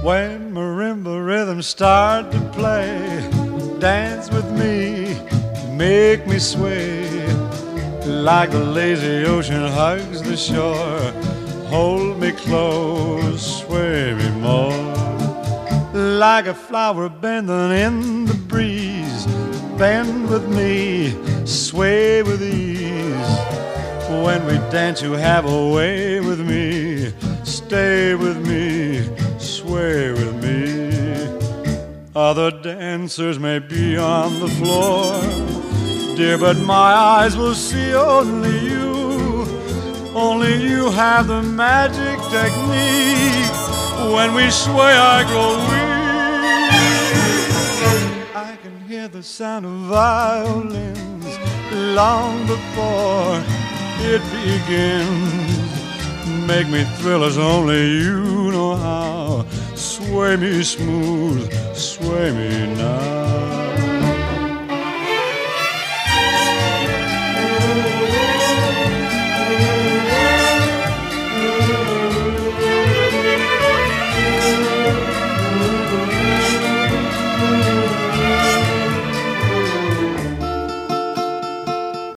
When marimba rhythms start to play, dance with me, make me sway. Like the lazy ocean hugs the shore, hold me close, sway me more. Like a flower bending in the breeze, bend with me, sway with ease. When we dance you have a way with me, stay with me, sway with me. Other dancers may be on the floor, dear, but my eyes will see only you. Only you have the magic technique. When we sway I grow weak. I can hear the sound of violins long before it begins. Make me thrill as only you know how. Sway me smooth, sway me now.